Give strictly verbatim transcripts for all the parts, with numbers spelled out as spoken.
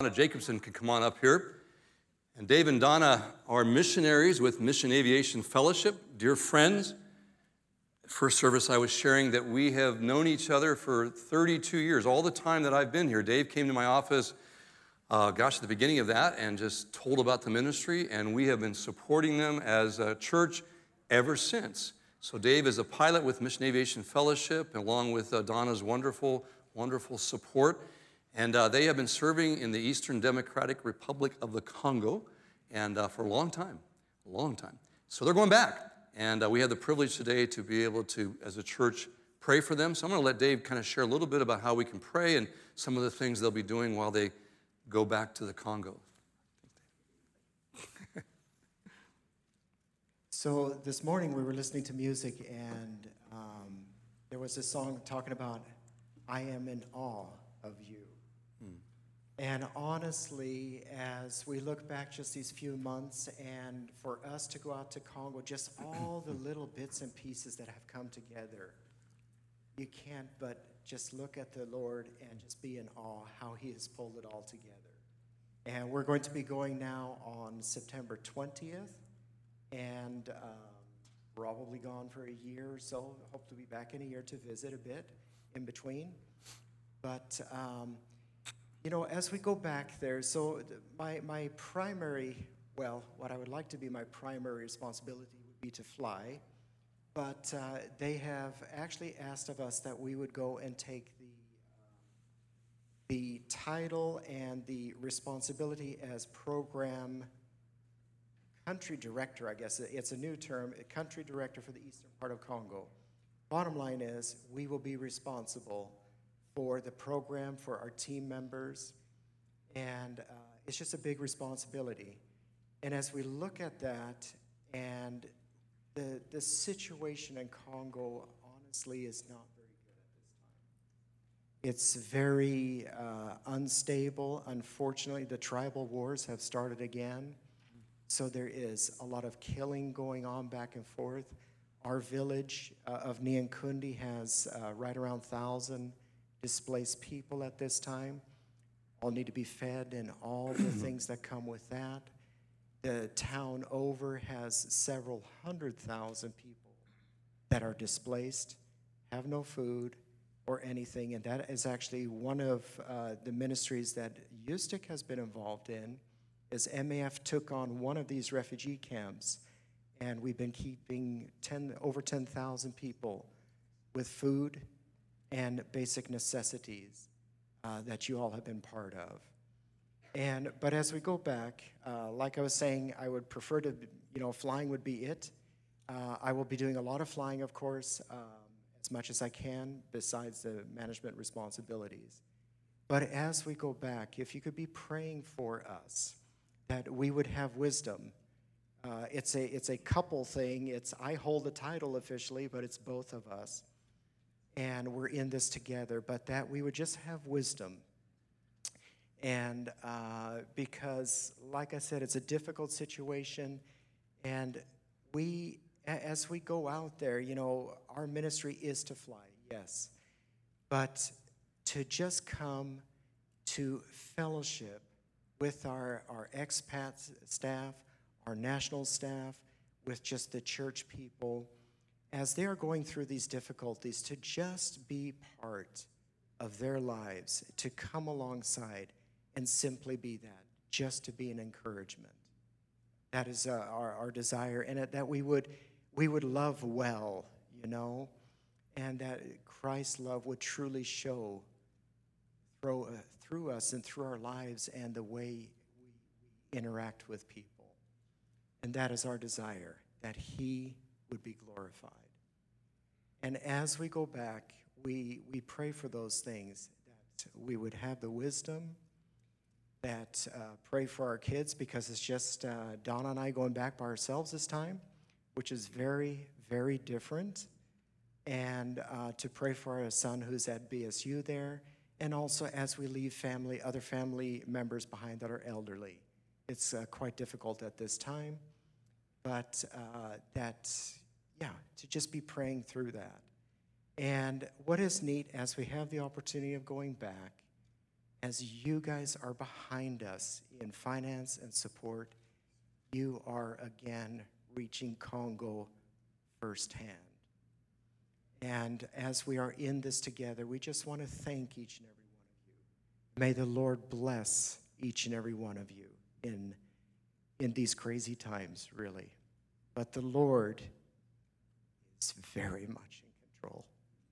Donna Jacobson can come on up here. And Dave and Donna are missionaries with Mission Aviation Fellowship, dear friends. First service I was sharing that we have known each other for thirty-two years. All the time that I've been here, Dave came to my office, uh, gosh, at the beginning of that, and just told about the ministry, and we have been supporting them as a church ever since. So Dave is a pilot with Mission Aviation Fellowship, along with uh, Donna's wonderful, wonderful support. And uh, they have been serving in the Eastern Democratic Republic of the Congo, and uh, for a long time, a long time. So they're going back. And uh, we have the privilege today to be able to, as a church, pray for them. So I'm going to let Dave kind of share a little bit about how we can pray and some of the things they'll be doing while they go back to the Congo. So this morning we were listening to music, and um, there was a song talking about, I am in awe of you. And honestly, as we look back just these few months, and for us to go out to Congo, just all the little bits and pieces that have come together, you can't but just look at the Lord and just be in awe how he has pulled it all together. And we're going to be going now on September twentieth, and um, we're probably gone for a year or so. Hope to be back in a year to visit a bit in between. But um, You know, as we go back there, so my my primary, well, what I would like to be my primary responsibility would be to fly, but uh, they have actually asked of us that we would go and take the uh, the title and the responsibility as program country director, I guess it's a new term, a country director for the eastern part of Congo. Bottom line is, we will be responsible for the program, for our team members, and uh, it's just a big responsibility. And as we look at that, and the the situation in Congo, honestly, is not very good at this time. It's very uh, unstable. Unfortunately, the tribal wars have started again, so there is a lot of killing going on back and forth. Our village uh, of Nyankundi has uh, right around one thousand displaced people at this time. All need to be fed and all the things that come with that. The town over has several hundred thousand people that are displaced, have no food or anything, and that is actually one of uh, the ministries that U S T I C has been involved in, is M A F took on one of these refugee camps, and we've been keeping ten, over ten thousand people with food and basic necessities uh, that you all have been part of. And but as we go back, uh, like I was saying, I would prefer to, you know, flying would be it. Uh, I will be doing a lot of flying, of course, um, as much as I can, besides the management responsibilities. But as we go back, if you could be praying for us, that we would have wisdom. Uh, it's a it's a couple thing. It's I hold the title officially, but it's both of us. And we're in this together, but that we would just have wisdom. And uh, because, like I said, it's a difficult situation, and we, as we go out there, you know, our ministry is to fly, yes, but to just come to fellowship with our, our expat staff, our national staff, with just the church people, as they are going through these difficulties, to just be part of their lives, to come alongside and simply be that, just to be an encouragement. That is uh, our, our desire, and that we would we would love well, you know, and that Christ's love would truly show through, uh, through us and through our lives and the way we interact with people. And that is our desire, that he would be glorified. And as we go back, we we pray for those things, that we would have the wisdom, that uh, pray for our kids, because it's just uh, Donna and I going back by ourselves this time, which is very, very different. And uh, to pray for our son who's at B S U there, and also as we leave family, other family members behind that are elderly. It's uh, quite difficult at this time, but uh, that, yeah, to just be praying through that. And what is neat, as we have the opportunity of going back, as you guys are behind us in finance and support, you are again reaching Congo firsthand. And as we are in this together, we just want to thank each and every one of you. May the Lord bless each and every one of you in, in these crazy times, really. But the Lord is very much in control.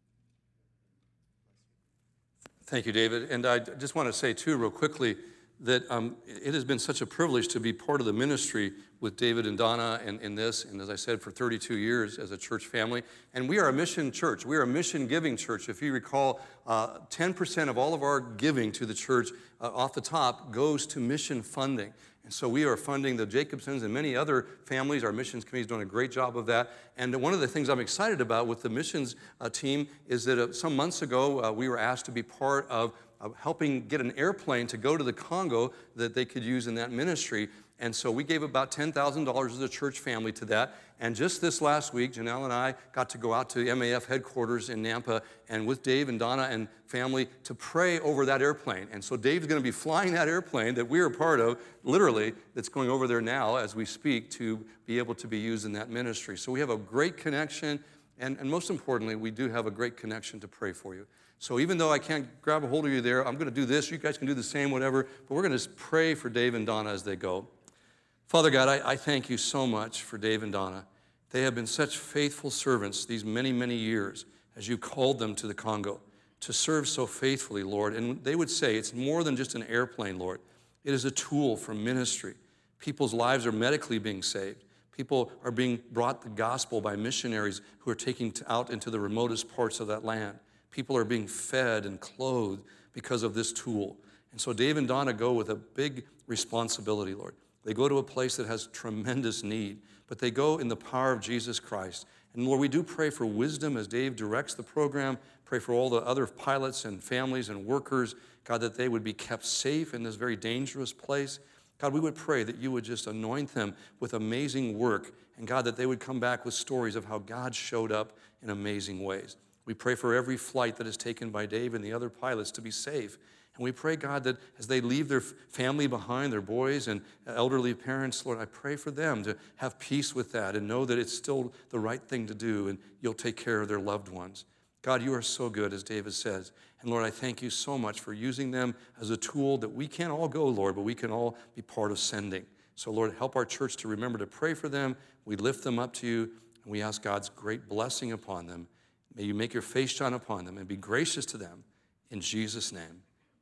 Thank you, David. And I just want to say, too, real quickly, that um, it has been such a privilege to be part of the ministry with David and Donna in, in this, and as I said, for thirty-two years as a church family. And we are a mission church. We are a mission-giving church. If you recall, uh, ten percent of all of our giving to the church uh, off the top goes to mission funding. And so we are funding the Jacobsons and many other families. Our missions committee is doing a great job of that. And one of the things I'm excited about with the missions uh, team is that uh, some months ago, uh, we were asked to be part of uh, helping get an airplane to go to the Congo that they could use in that ministry. And so we gave about ten thousand dollars as a church family to that. And just this last week, Janelle and I got to go out to M A F headquarters in Nampa and with Dave and Donna and family to pray over that airplane. And so Dave's going to be flying that airplane that we are part of, literally, that's going over there now as we speak to be able to be used in that ministry. So we have a great connection, and, and most importantly, we do have a great connection to pray for you. So even though I can't grab a hold of you there, I'm going to do this. You guys can do the same, whatever. But we're going to pray for Dave and Donna as they go. Father God, I, I thank you so much for Dave and Donna. They have been such faithful servants these many, many years as you called them to the Congo to serve so faithfully, Lord. And they would say it's more than just an airplane, Lord. It is a tool for ministry. People's lives are medically being saved. People are being brought the gospel by missionaries who are taking out into the remotest parts of that land. People are being fed and clothed because of this tool. And so Dave and Donna go with a big responsibility, Lord. They go to a place that has tremendous need, but they go in the power of Jesus Christ. And Lord, we do pray for wisdom as Dave directs the program. Pray for all the other pilots and families and workers, God, that they would be kept safe in this very dangerous place. God, we would pray that you would just anoint them with amazing work, and God, that they would come back with stories of how God showed up in amazing ways. We pray for every flight that is taken by Dave and the other pilots to be safe. And we pray, God, that as they leave their family behind, their boys and elderly parents, Lord, I pray for them to have peace with that and know that it's still the right thing to do and you'll take care of their loved ones. God, you are so good, as David says. And Lord, I thank you so much for using them as a tool that we can't all go, Lord, but we can all be part of sending. So, Lord, help our church to remember to pray for them. We lift them up to you, and we ask God's great blessing upon them. May you make your face shine upon them and be gracious to them. In Jesus' name.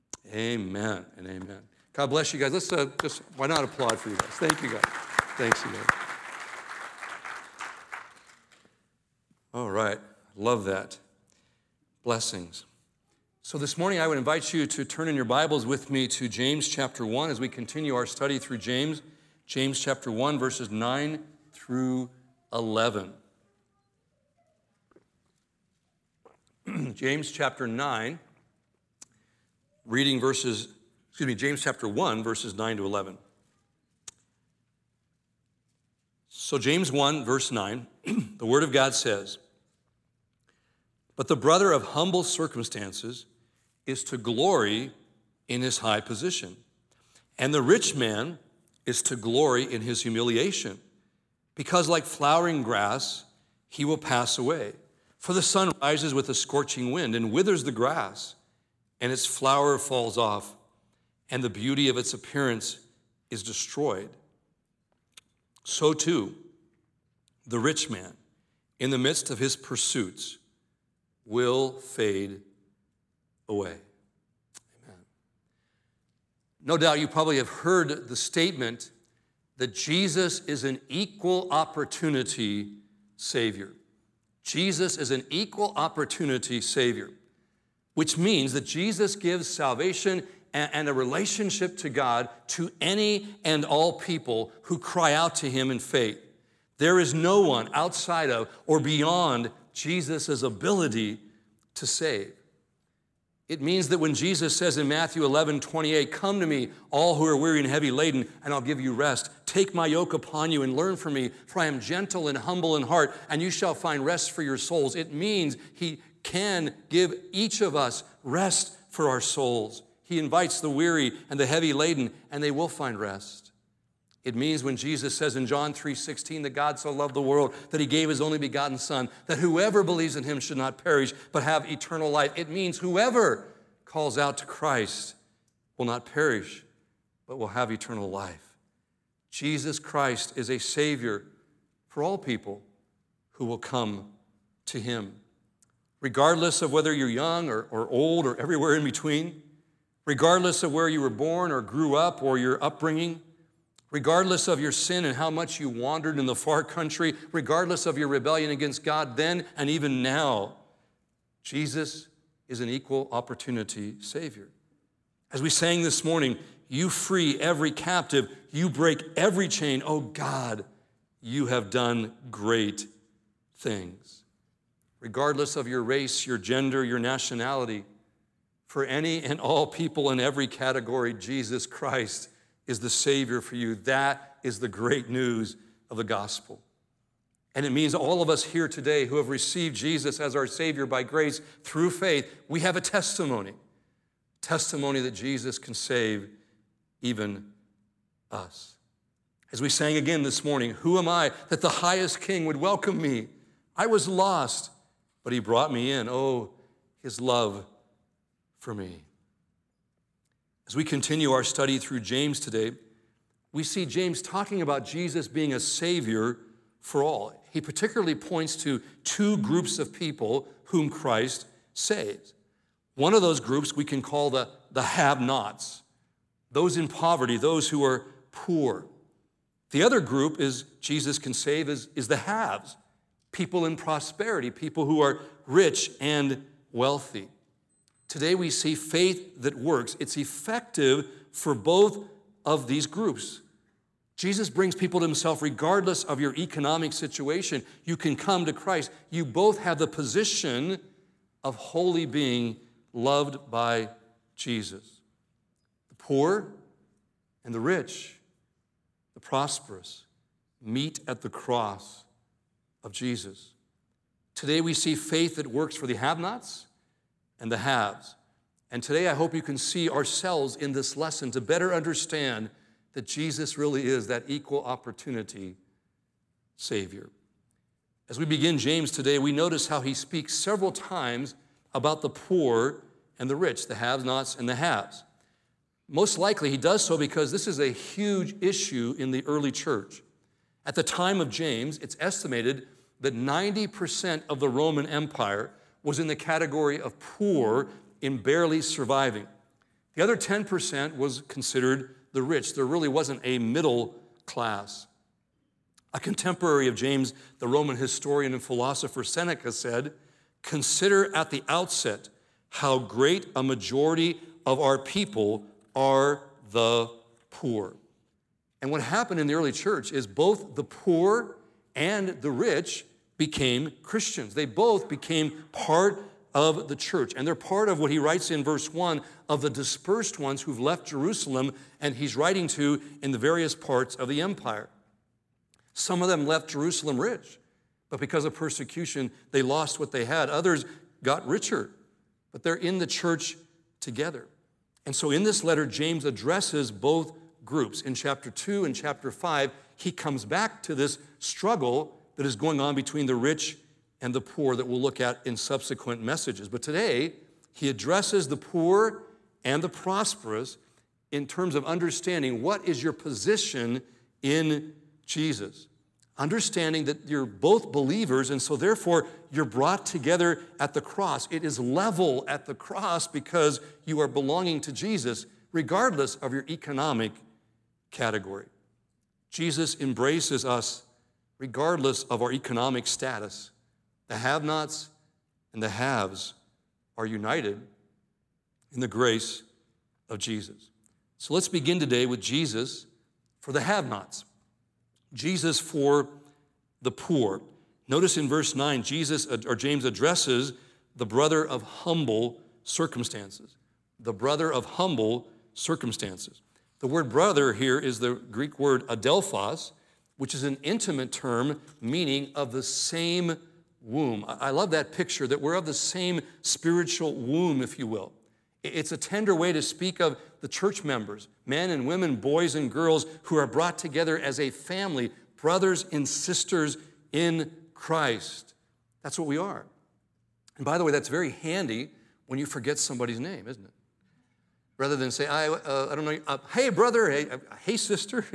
Amen and amen. God bless you guys. Let's uh, just, why not applaud for you guys? Thank you guys. Thanks you guys. All right. Love that. Blessings. So this morning I would invite you to turn in your Bibles with me to James chapter one as we continue our study through James. James chapter one, verses nine through eleven. James chapter nine. Reading verses, excuse me, James chapter one, verses nine to eleven. So James one, verse nine, the Word of God says, "But the brother of humble circumstances is to glory in his high position, and the rich man is to glory in his humiliation, because like flowering grass, he will pass away. For the sun rises with a scorching wind and withers the grass, and its flower falls off, and the beauty of its appearance is destroyed. So too, the rich man, in the midst of his pursuits, will fade away." Amen. No doubt you probably have heard the statement that Jesus is an equal opportunity Savior. Jesus is an equal opportunity Savior, which means that Jesus gives salvation and a relationship to God to any and all people who cry out to him in faith. There is no one outside of or beyond Jesus' ability to save. It means that when Jesus says in Matthew eleven twenty-eight, "Come to me, all who are weary and heavy laden, and I'll give you rest. Take my yoke upon you and learn from me, for I am gentle and humble in heart, and you shall find rest for your souls." It means he can give each of us rest for our souls. He invites the weary and the heavy laden, and they will find rest. It means when Jesus says in John three sixteen that God so loved the world that he gave his only begotten Son, that whoever believes in him should not perish but have eternal life. It means whoever calls out to Christ will not perish but will have eternal life. Jesus Christ is a Savior for all people who will come to him. Regardless of whether you're young or, or old or everywhere in between, regardless of where you were born or grew up or your upbringing, regardless of your sin and how much you wandered in the far country, regardless of your rebellion against God then and even now, Jesus is an equal opportunity Savior. As we sang this morning, you free every captive, you break every chain. Oh God, you have done great things. Regardless of your race, your gender, your nationality, for any and all people in every category, Jesus Christ is the Savior for you. That is the great news of the gospel. And it means all of us here today who have received Jesus as our Savior by grace through faith, we have a testimony. Testimony that Jesus can save even us. As we sang again this morning, who am I that the highest King would welcome me? I was lost, but he brought me in. Oh, his love for me. As we continue our study through James today, we see James talking about Jesus being a Savior for all. He particularly points to two groups of people whom Christ saves. One of those groups we can call the, the have-nots, those in poverty, those who are poor. The other group is Jesus can save is, is the haves, people in prosperity, people who are rich and wealthy. Today we see faith that works. It's effective for both of these groups. Jesus brings people to himself regardless of your economic situation. You can come to Christ. You both have the position of wholly being loved by Jesus. The poor and the rich, the prosperous, meet at the cross of Jesus. Today we see faith that works for the have-nots and the haves. And today I hope you can see ourselves in this lesson to better understand that Jesus really is that equal opportunity Savior. As we begin James today, we notice how he speaks several times about the poor and the rich, the have-nots and the haves. Most likely he does so because this is a huge issue in the early church. At the time of James, it's estimated that ninety percent of the Roman Empire was in the category of poor in barely surviving. The other ten percent was considered the rich. There really wasn't a middle class. A contemporary of James, the Roman historian and philosopher Seneca said, "Consider at the outset how great a majority of our people are the poor." And what happened in the early church is both the poor and the rich became Christians. They both became part of the church. And they're part of what he writes in verse one of the dispersed ones who've left Jerusalem and he's writing to in the various parts of the empire. Some of them left Jerusalem rich, but because of persecution, they lost what they had. Others got richer, but they're in the church together. And so in this letter, James addresses both groups. In chapter two and chapter five, he comes back to this struggle that is going on between the rich and the poor that we'll look at in subsequent messages. But today, he addresses the poor and the prosperous in terms of understanding what is your position in Jesus. Understanding that you're both believers, and so therefore you're brought together at the cross. It is level at the cross because you are belonging to Jesus, regardless of your economic category. Jesus embraces us regardless of our economic status. The have-nots and the haves are united in the grace of Jesus. So let's begin today with Jesus for the have-nots. Jesus for the poor. Notice in verse nine, Jesus or James addresses the brother of humble circumstances. The brother of humble circumstances. The word brother here is the Greek word adelphos, which is an intimate term meaning of the same womb. I love that picture that we're of the same spiritual womb, if you will. It's a tender way to speak of the church members, men and women, boys and girls who are brought together as a family, brothers and sisters in Christ. That's what we are. And by the way, that's very handy when you forget somebody's name, isn't it? Rather than say, I, uh, I don't know, uh, hey, brother, hey, uh, hey, sister.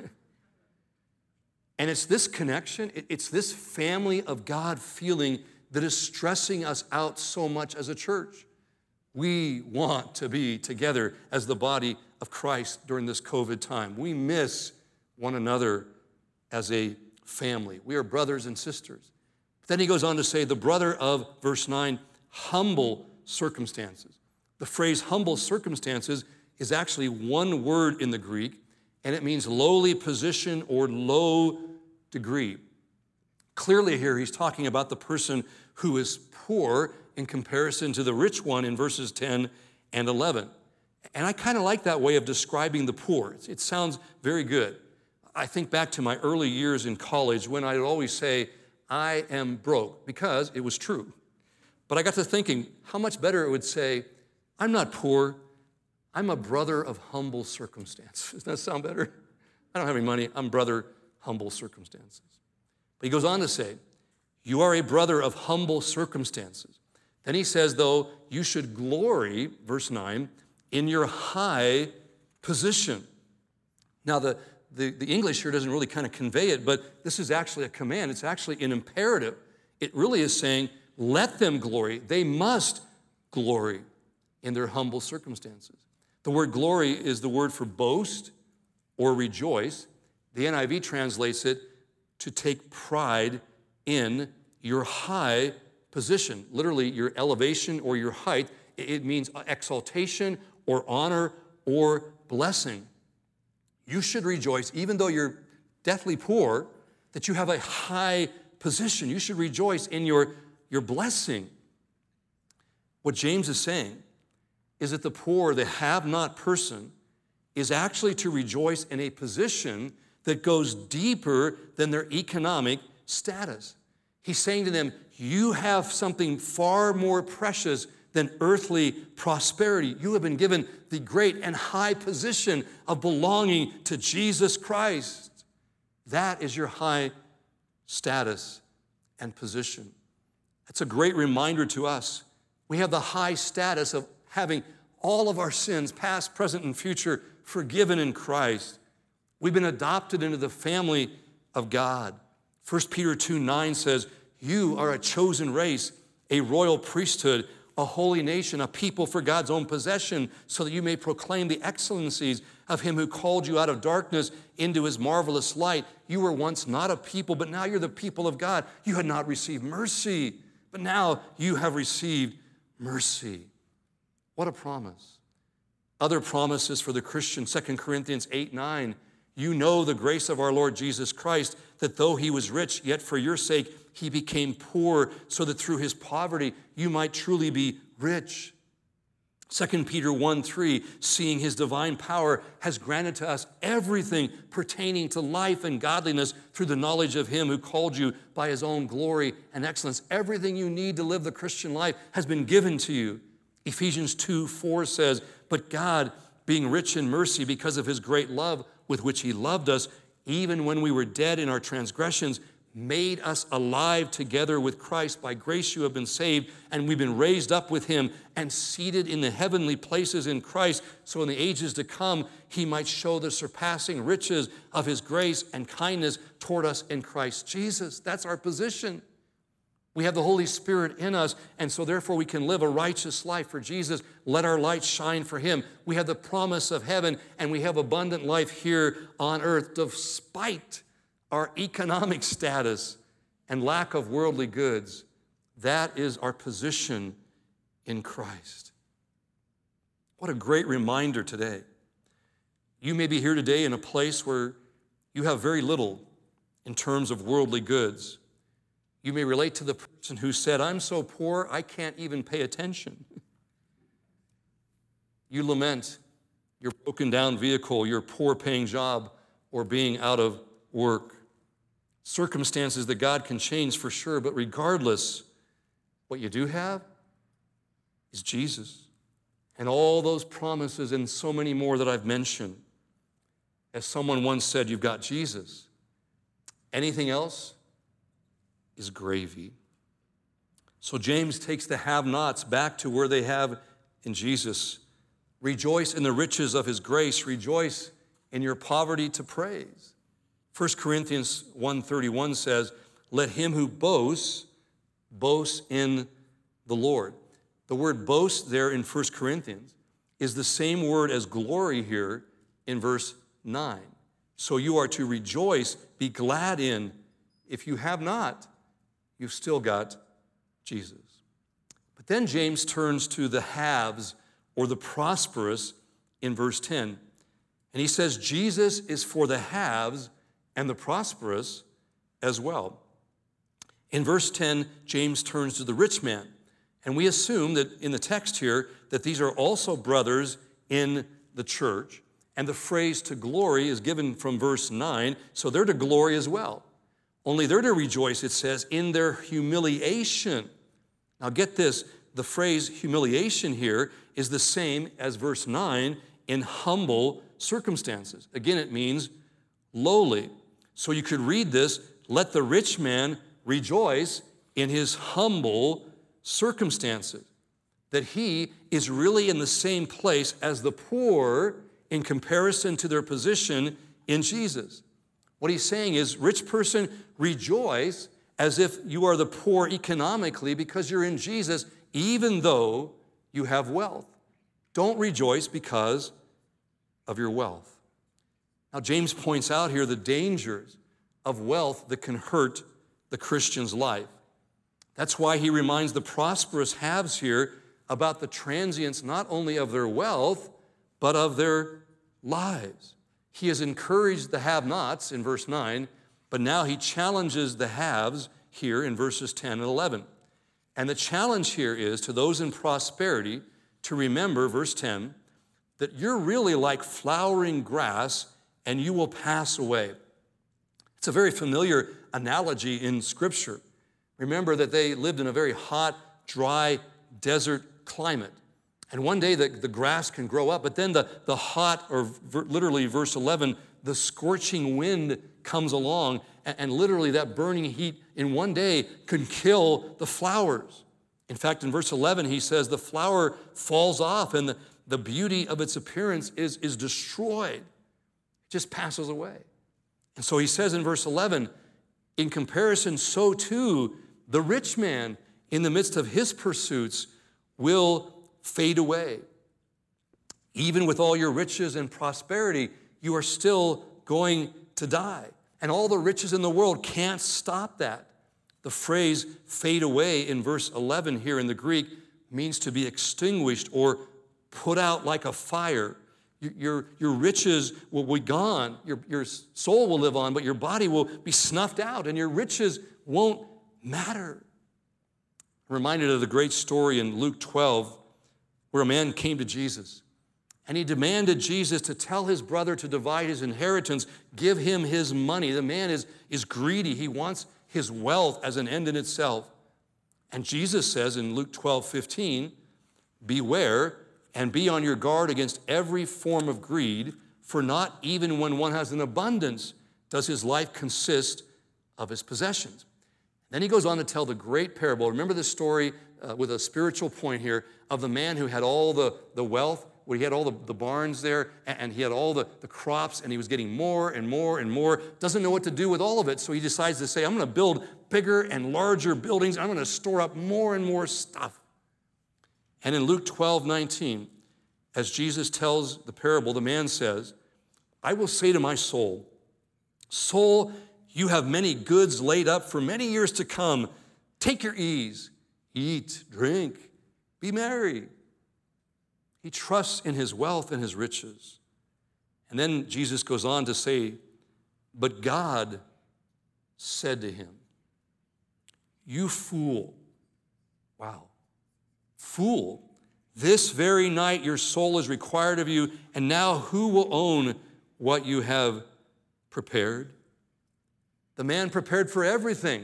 And it's this connection, it, it's this family of God feeling that is stressing us out so much as a church. We want to be together as the body of Christ during this COVID time. We miss one another as a family. We are brothers and sisters. But then he goes on to say, the brother of, verse nine, humble circumstances. The phrase humble circumstances is actually one word in the Greek, and it means lowly position or low degree. Clearly here he's talking about the person who is poor in comparison to the rich one in verses ten and eleven. And I kind of like that way of describing the poor. It sounds very good. I think back to my early years in college when I'd always say, I am broke, because it was true. But I got to thinking how much better it would say, I'm not poor, I'm a brother of humble circumstances. Doesn't that sound better? I don't have any money, I'm brother humble circumstances. But he goes on to say, you are a brother of humble circumstances. Then he says, though, you should glory, verse nine, in your high position. Now, the, the, the English here doesn't really kind of convey it, but this is actually a command. It's actually an imperative. It really is saying, let them glory. They must glory in their humble circumstances. The word glory is the word for boast or rejoice. The N I V translates it to take pride in your high position, literally your elevation or your height. It means exaltation or honor or blessing. You should rejoice, even though you're deathly poor, that you have a high position. You should rejoice in your, your blessing. What James is saying is that the poor, the have-not person, is actually to rejoice in a position that goes deeper than their economic status. He's saying to them, you have something far more precious than earthly prosperity. You have been given the great and high position of belonging to Jesus Christ. That is your high status and position. That's a great reminder to us. We have the high status of having all of our sins, past, present, and future, forgiven in Christ. We've been adopted into the family of God. First Peter two nine says, you are a chosen race, a royal priesthood, a holy nation, a people for God's own possession, so that you may proclaim the excellencies of him who called you out of darkness into his marvelous light. You were once not a people, but now you're the people of God. You had not received mercy, but now you have received mercy. What a promise. Other promises for the Christian, Second Corinthians eight nine. You know the grace of our Lord Jesus Christ, that though he was rich, yet for your sake he became poor, so that through his poverty you might truly be rich. Second Peter one three, seeing his divine power has granted to us everything pertaining to life and godliness through the knowledge of him who called you by his own glory and excellence. Everything you need to live the Christian life has been given to you. Ephesians two four says, but God, being rich in mercy because of his great love with which he loved us, even when we were dead in our transgressions, made us alive together with Christ. By grace you have been saved, and we've been raised up with him and seated in the heavenly places in Christ, so in the ages to come he might show the surpassing riches of his grace and kindness toward us in Christ Jesus. That's our position. We have the Holy Spirit in us, and so therefore we can live a righteous life for Jesus. Let our light shine for him. We have the promise of heaven, and we have abundant life here on earth despite our economic status and lack of worldly goods. That is our position in Christ. What a great reminder today. You may be here today in a place where you have very little in terms of worldly goods. You may relate to the person who said, I'm so poor, I can't even pay attention. You lament your broken down vehicle, your poor paying job, or being out of work. Circumstances that God can change for sure, but regardless, what you do have is Jesus and all those promises and so many more that I've mentioned. As someone once said, you've got Jesus. Anything else is gravy. So James takes the have-nots back to where they have in Jesus. Rejoice in the riches of his grace. Rejoice in your poverty to praise. First Corinthians one thirty-one says, let him who boasts, boast in the Lord. The word boast there in First Corinthians is the same word as glory here in verse nine. So you are to rejoice, be glad in. If you have not, you've still got Jesus. But then James turns to the haves or the prosperous in verse ten. And he says, Jesus is for the haves and the prosperous as well. In verse ten, James turns to the rich man. And we assume that in the text here that these are also brothers in the church. And the phrase to glory is given from verse nine, so they're to glory as well. Only they're to rejoice, it says, in their humiliation. Now get this, the phrase humiliation here is the same as verse nine, in humble circumstances. Again, it means lowly. So you could read this, let the rich man rejoice in his humble circumstances, that he is really in the same place as the poor in comparison to their position in Jesus. What he's saying is, rich person, rejoice as if you are the poor economically because you're in Jesus, even though you have wealth. Don't rejoice because of your wealth. Now, James points out here the dangers of wealth that can hurt the Christian's life. That's why he reminds the prosperous haves here about the transience not only of their wealth, but of their lives. He has encouraged the have-nots in verse nine, but now he challenges the haves here in verses ten and eleven. And the challenge here is to those in prosperity to remember, verse ten, that you're really like flowering grass and you will pass away. It's a very familiar analogy in Scripture. Remember that they lived in a very hot, dry, desert climate. And one day the, the grass can grow up, but then the, the hot, or ver, literally verse eleven, the scorching wind comes along, and, and literally that burning heat in one day can kill the flowers. In fact, in verse eleven, he says the flower falls off and the, the beauty of its appearance is, is destroyed. It just passes away. And so he says in verse eleven, in comparison, so too the rich man in the midst of his pursuits will fade away. Even with all your riches and prosperity, you are still going to die. And all the riches in the world can't stop that. The phrase fade away in verse eleven here in the Greek means to be extinguished or put out like a fire. Your, your, your riches will be gone. Your, your soul will live on, but your body will be snuffed out, and your riches won't matter. I'm reminded of the great story in Luke twelve where a man came to Jesus, and he demanded Jesus to tell his brother to divide his inheritance, give him his money. The man is, is greedy. He wants his wealth as an end in itself. And Jesus says in Luke twelve fifteen, beware and be on your guard against every form of greed, for not even when one has an abundance does his life consist of his possessions. Then he goes on to tell the great parable. Remember the story uh, with a spiritual point here of the man who had all the, the wealth, where he had all the, the barns there, and, and he had all the, the crops, and he was getting more and more and more, doesn't know what to do with all of it, so he decides to say, I'm going to build bigger and larger buildings. I'm going to store up more and more stuff. And in Luke twelve nineteen, as Jesus tells the parable, the man says, I will say to my soul, soul, you have many goods laid up for many years to come. Take your ease, eat, drink, be merry. He trusts in his wealth and his riches. And then Jesus goes on to say, but God said to him, you fool. Wow. Fool, this very night your soul is required of you, and now who will own what you have prepared? The man prepared for everything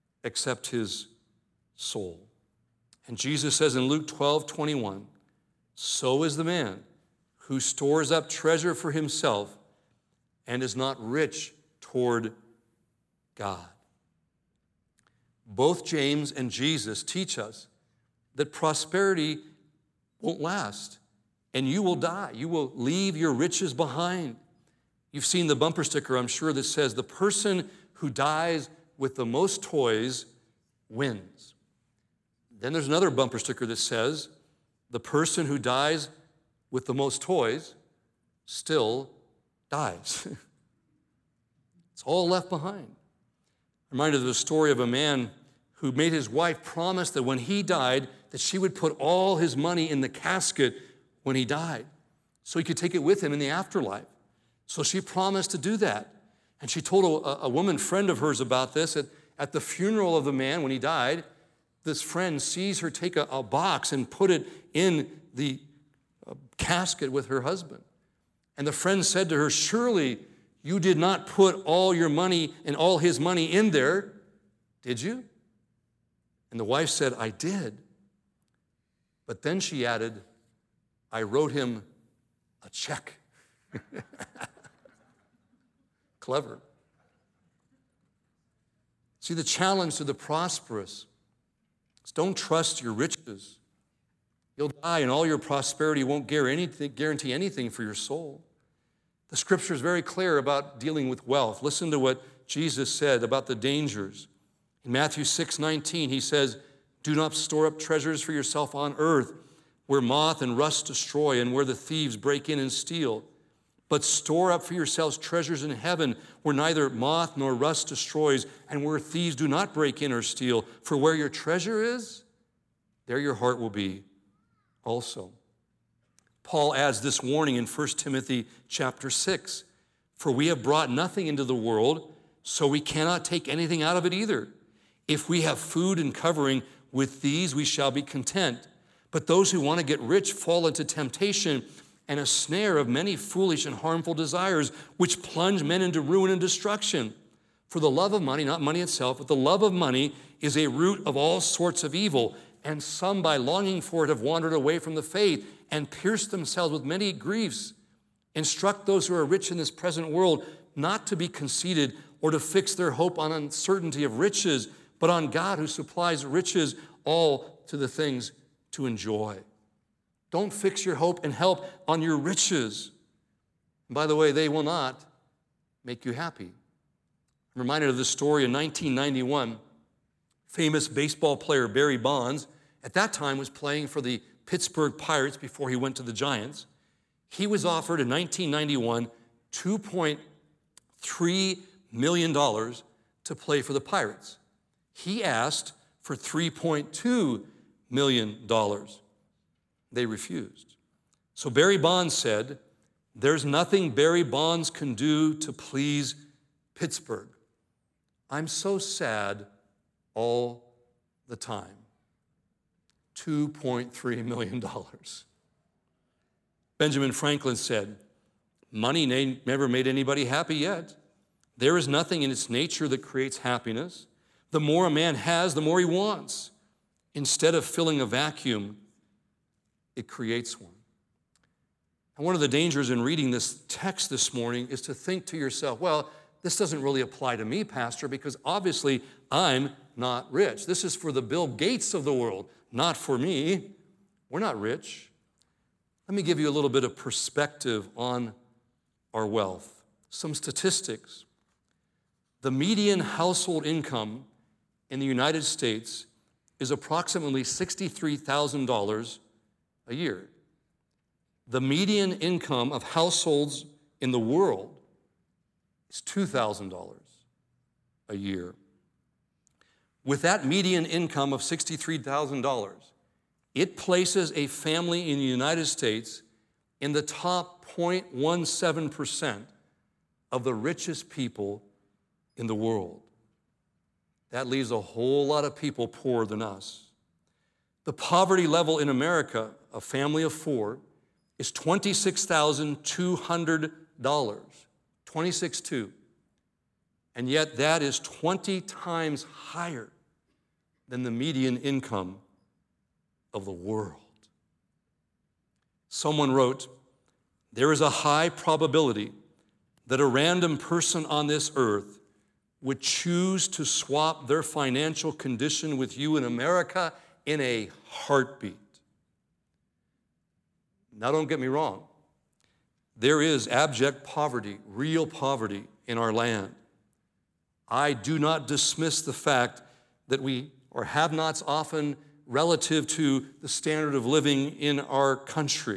except his soul. And Jesus says in Luke twelve twenty-one, so is the man who stores up treasure for himself and is not rich toward God. Both James and Jesus teach us that prosperity won't last, and you will die. You will leave your riches behind. You've seen the bumper sticker, I'm sure, that says, the person who dies with the most toys wins. Then there's another bumper sticker that says, the person who dies with the most toys still dies. It's all left behind. I'm reminded of the story of a man who made his wife promise that when he died, that she would put all his money in the casket when he died, so he could take it with him in the afterlife. So she promised to do that. And she told a, a woman friend of hers about this. At, at the funeral of the man when he died, this friend sees her take a, a box and put it in the uh, casket with her husband. And the friend said to her, surely you did not put all your money and all his money in there, did you? And the wife said, I did. But then she added, I wrote him a check. Clever. See, the challenge to the prosperous is don't trust your riches. You'll die and all your prosperity won't guarantee anything for your soul. The scripture is very clear about dealing with wealth. Listen to what Jesus said about the dangers. In Matthew six nineteen, he says, do not store up treasures for yourself on earth, where moth and rust destroy and where the thieves break in and steal. But store up for yourselves treasures in heaven, where neither moth nor rust destroys and where thieves do not break in or steal. For where your treasure is, there your heart will be also. Paul adds this warning in First Timothy chapter six. For we have brought nothing into the world, so we cannot take anything out of it either. If we have food and covering, with these we shall be content. But those who want to get rich fall into temptation and a snare of many foolish and harmful desires, which plunge men into ruin and destruction. For the love of money, not money itself, but the love of money is a root of all sorts of evil. And some, by longing for it, have wandered away from the faith and pierced themselves with many griefs. Instruct those who are rich in this present world not to be conceited or to fix their hope on uncertainty of riches, but on God who supplies riches all to the things to enjoy. Don't fix your hope and help on your riches. And by the way, they will not make you happy. I'm reminded of the story in nineteen ninety-one. Famous baseball player Barry Bonds, at that time, was playing for the Pittsburgh Pirates before he went to the Giants. He was offered in nineteen ninety-one two point three million dollars to play for the Pirates. He asked for three point two million dollars. They refused. So Barry Bonds said, there's nothing Barry Bonds can do to please Pittsburgh. I'm so sad all the time. two point three million dollars. Benjamin Franklin said, money never made anybody happy yet. There is nothing in its nature that creates happiness. The more a man has, the more he wants. Instead of filling a vacuum, it creates one. And one of the dangers in reading this text this morning is to think to yourself, well, this doesn't really apply to me, Pastor, because obviously I'm not rich. This is for the Bill Gates of the world, not for me. We're not rich. Let me give you a little bit of perspective on our wealth. Some statistics. The median household income in the United States is approximately sixty-three thousand dollars a year. The median income of households in the world is two thousand dollars a year. With that median income of sixty-three thousand dollars, it places a family in the United States in the top zero point one seven percent of the richest people in the world. That leaves a whole lot of people poorer than us. The poverty level in America, a family of four, is twenty-six thousand two hundred dollars. twenty-six thousand two hundred dollars. And yet that is twenty times higher than the median income of the world. Someone wrote, "There is a high probability that a random person on this earth would choose to swap their financial condition with you in America in a heartbeat." Now, don't get me wrong. There is abject poverty, real poverty in our land. I do not dismiss the fact that we or have-nots often relative to the standard of living in our country.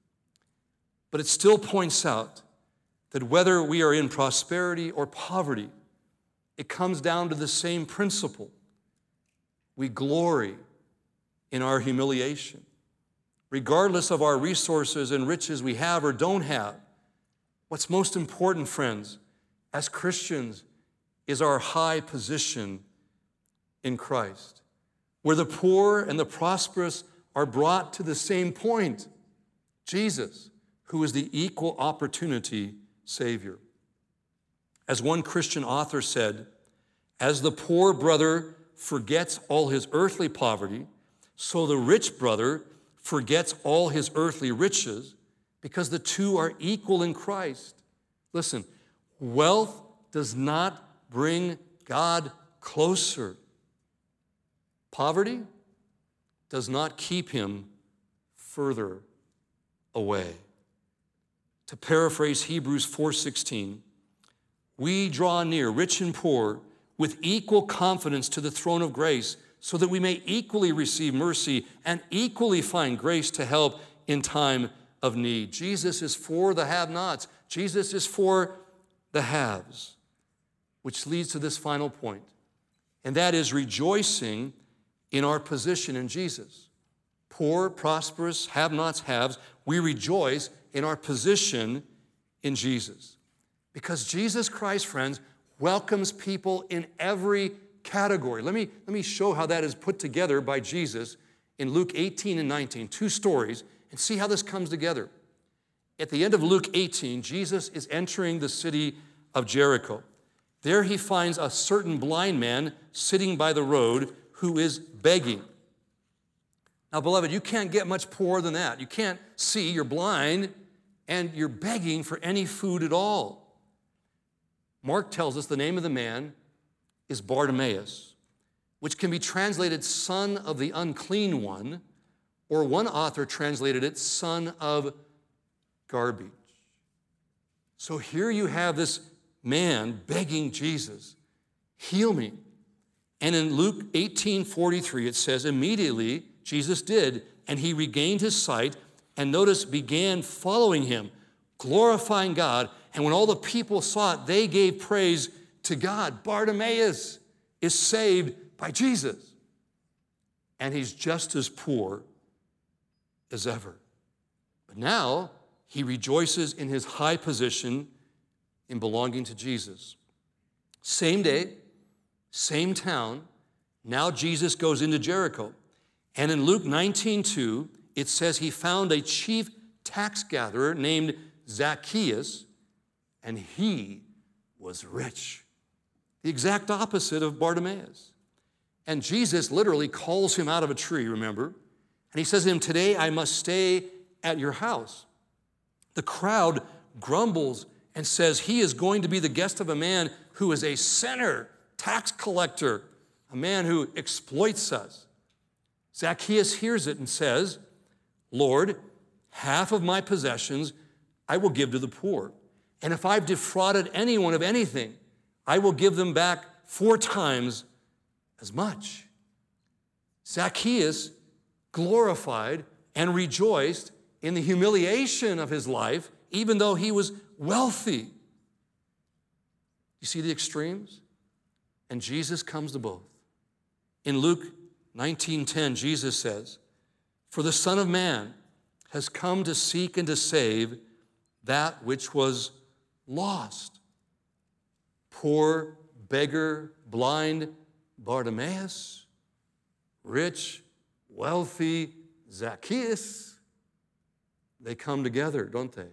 But it still points out that whether we are in prosperity or poverty, it comes down to the same principle. We glory in our humiliation. Regardless of our resources and riches we have or don't have, what's most important, friends, as Christians, is our high position in Christ, where the poor and the prosperous are brought to the same point, Jesus, who is the equal opportunity Savior. As one Christian author said, "As the poor brother forgets all his earthly poverty, so the rich brother forgets all his earthly riches, because the two are equal in Christ." Listen, wealth does not bring God closer. Poverty does not keep him further away. To paraphrase Hebrews four sixteen, we draw near, rich and poor, with equal confidence to the throne of grace, so that we may equally receive mercy and equally find grace to help in time of need. Jesus is for the have-nots. Jesus is for the haves, which leads to this final point, and that is rejoicing in our position in Jesus. Poor, prosperous, have-nots, haves, we rejoice in our position in Jesus. Because Jesus Christ, friends, welcomes people in every category. Let me, let me show how that is put together by Jesus in Luke eighteen and nineteen, two stories, and see how this comes together. At the end of Luke eighteen, Jesus is entering the city of Jericho. There he finds a certain blind man sitting by the road who is begging. Now, beloved, you can't get much poorer than that. You can't see, you're blind, and you're begging for any food at all. Mark tells us the name of the man is Bartimaeus, which can be translated son of the unclean one, or one author translated it son of garbage. So here you have this man begging Jesus, "Heal me." And in Luke eighteen forty-three, it says, immediately Jesus did, and he regained his sight, and notice, began following him, glorifying God. And when all the people saw it, they gave praise to God. Bartimaeus is saved by Jesus. And he's just as poor as ever. But now he rejoices in his high position in belonging to Jesus. Same day, same town, now Jesus goes into Jericho. And in Luke nineteen two, it says he found a chief tax gatherer named Zacchaeus, and he was rich. The exact opposite of Bartimaeus. And Jesus literally calls him out of a tree, remember? And he says to him, "Today I must stay at your house." The crowd grumbles and says he is going to be the guest of a man who is a sinner, tax collector, a man who exploits us. Zacchaeus hears it and says, "Lord, half of my possessions I will give to the poor. And if I've defrauded anyone of anything, I will give them back four times as much." Zacchaeus glorified and rejoiced in the humiliation of his life, even though he was wealthy. You see the extremes? And Jesus comes to both. In Luke nineteen ten, Jesus says, "For the Son of Man has come to seek and to save that which was lost." Poor, beggar, blind Bartimaeus, rich, wealthy Zacchaeus, they come together, don't they?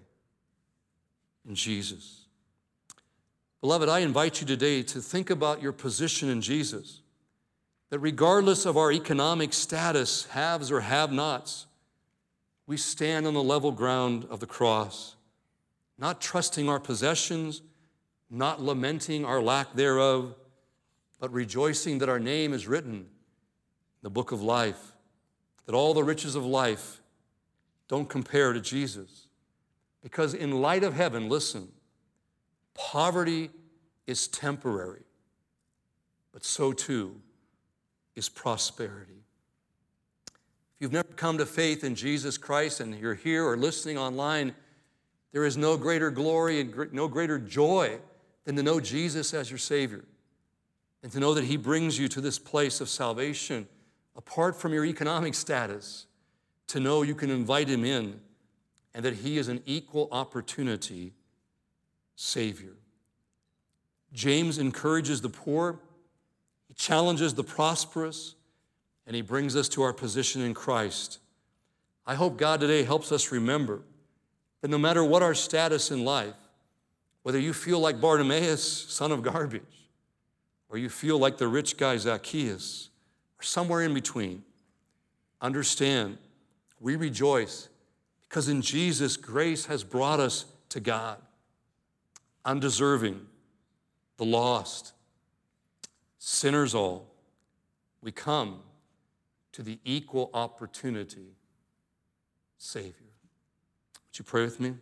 In Jesus. Beloved, I invite you today to think about your position in Jesus, that regardless of our economic status, haves or have-nots, we stand on the level ground of the cross, not trusting our possessions, not lamenting our lack thereof, but rejoicing that our name is written in the book of life, that all the riches of life don't compare to Jesus. Because in light of heaven, listen, poverty is temporary, but so too is prosperity. If you've never come to faith in Jesus Christ and you're here or listening online, there is no greater glory and no greater joy than to know Jesus as your Savior and to know that He brings you to this place of salvation apart from your economic status, to know you can invite Him in and that He is an equal opportunity Savior. James encourages the poor, he challenges the prosperous, and he brings us to our position in Christ. I hope God today helps us remember that no matter what our status in life, whether you feel like Bartimaeus, son of garbage, or you feel like the rich guy Zacchaeus, or somewhere in between, understand we rejoice because in Jesus, grace has brought us to God. Undeserving, the lost, sinners all, we come to the equal opportunity Savior. Would you pray with me?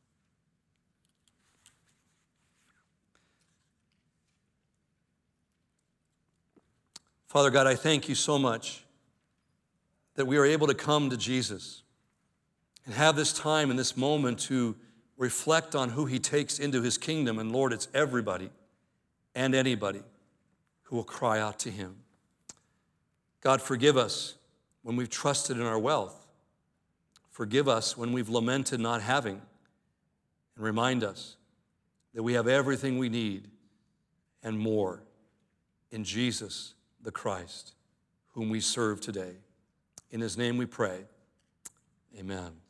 Father God, I thank you so much that we are able to come to Jesus and have this time and this moment to reflect on who He takes into His kingdom. And Lord, it's everybody and anybody who will cry out to Him. God, forgive us when we've trusted in our wealth. Forgive us when we've lamented not having. And remind us that we have everything we need and more in Jesus the Christ, whom we serve today. In His name we pray. Amen.